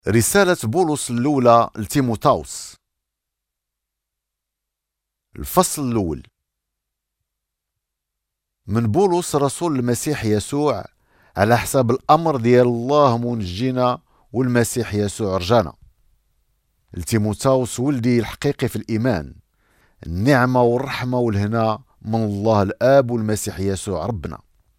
رسالة بولس الأولى لتيموثاوس. الفصل الأول. من بولس رسول المسيح يسوع على حساب الأمر ديال الله منجينا والمسيح يسوع رجانا. لتيموثاوس ولدي الحقيقي في الإيمان، النعمة والرحمة والهنا من الله الآب والمسيح يسوع ربنا.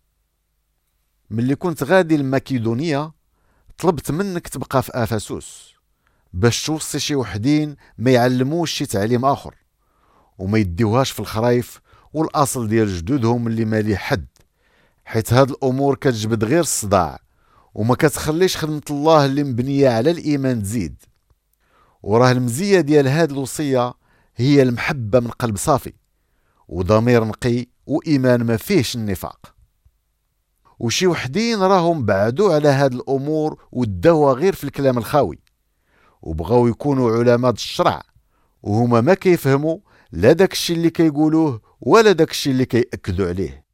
ملي كنت غادي لماكيدونيا طلبت منك تبقى في أفسس باش توصي شي وحدين ما يعلموش شي تعليم آخر وما يديوهاش في الخرايف والأصل ديال جدودهم اللي مالي حد، حيت هاد الأمور كتجبد غير الصداع وما كتخليش خدمة الله اللي مبنية على الإيمان تزيد. وراه المزية ديال هاد الوصية هي المحبة من قلب صافي وضمير نقي وإيمان ما فيهش النفاق. وشي وحدين راهم بعدوا على هاد الأمور وداوها غير في الكلام الخاوي وبغاو يكونوا علماء الشرع، وهما ما كيفهموا لا داكشي اللي كيقولوه ولا داكشي اللي كيأكدوا عليه.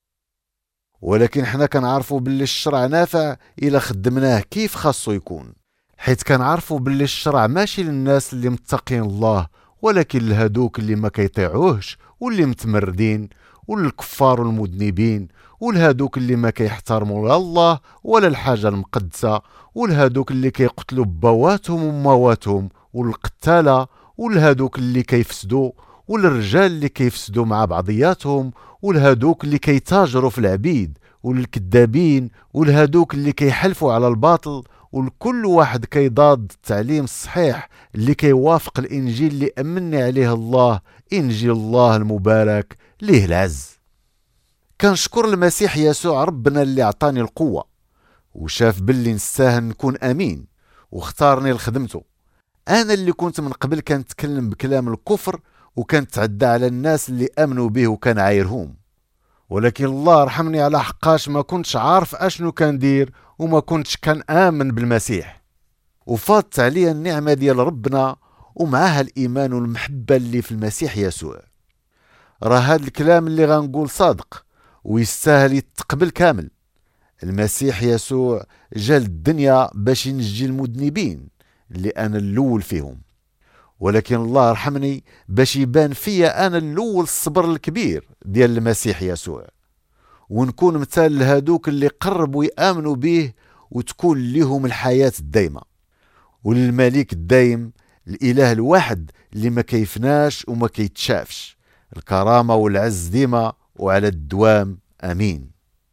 ولكن حنا كنعرفوا باللي الشرع نافع إلا خدمناه كيف خاصو يكون، حيت كنعرفوا باللي الشرع ماشي للناس اللي متقين الله ولكن لهادوك اللي ما كيطيعوهش واللي متمردين والكفار والمذنبين ولهادوك اللي ما كيحترموا لا الله ولا الحاجة المقدسة ولهادوك اللي كيقتلوا بواتهم ومواتهم والقتالة ولهادوك اللي كيفسدوا والرجال اللي كيفسدوا مع بعضياتهم ولهادوك اللي كيتاجروا في العبيد والكذابين ولهادوك اللي كيحلفوا على الباطل، والكل واحد كيضاد التعليم الصحيح اللي كيوافق الإنجيل اللي أمني عليه الله، إنجيل الله المبارك ليه العز. كنشكر المسيح يسوع ربنا اللي عطاني القوة وشاف باللي نستاهل نكون أمين واختارني لخدمته. أنا اللي كنت من قبل كنتكلم بكلام الكفر وكنتعدى على الناس اللي آمنوا به وكان عايرهم، ولكن الله رحمني على حقاش ما كنتش عارف أشنو كندير وما كنتش كان آمن بالمسيح، وفاضت عليا النعمة ديال ربنا ومعها الإيمان والمحبة اللي في المسيح يسوع. راه هاد الكلام اللي غنقول صادق ويستاهل يتقبل كامل. المسيح يسوع جا للدنيا باش ينجي المذنبين اللي أنا الأول فيهم، ولكن الله رحمني باش يبان فيا أنا الأول الصبر الكبير ديال المسيح يسوع، ونكون مثال لهادوك اللي قربوا يآمنوا به وتكون لهم الحياة الدائمة. وللملك الدائم الإله الواحد اللي ما كيفناش وما كيتشافش الكرامة والعز ديما وعلى الدوام أمين.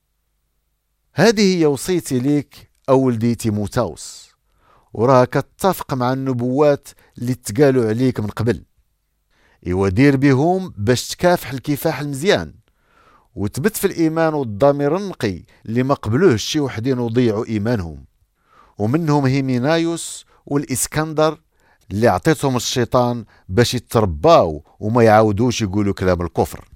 هذه هي وصيتي ليك أولدي تيموثاوس، وراها كتفق مع النبوات اللي تقالوا عليك من قبل. إيوا دير بهم باش تكافح الكفاح المزيان وتبت في الإيمان والضمير النقي اللي ما قبلوهش شي وحدين وضيعوا إيمانهم، ومنهم هيمينايوس والإسكندر اللي عطيتهم الشيطان باش يترباو وما يعاودوش يقولوا كلام الكفر.